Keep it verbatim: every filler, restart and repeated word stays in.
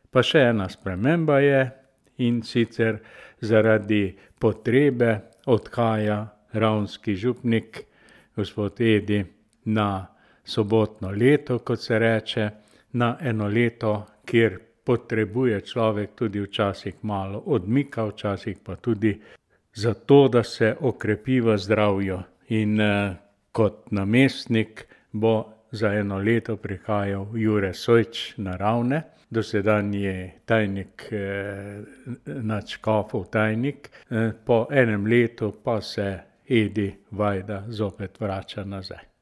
Pa še ena sprememba je, in sicer zaradi potrebe odhaja raunski župnik, gospod Edi, na sobotno leto, kot se reče, na eno leto, kjer potrebuje človek tudi včasih malo odmika, včasih pa tudi zato, da se okrepi v zdravju. In kot namestnik bo za eno leto prihajal Jure Sojč na Ravne, dosedanji tajnik, nadškofov tajnik, po enem letu pa se Edi Vajda zopet vrača nazaj.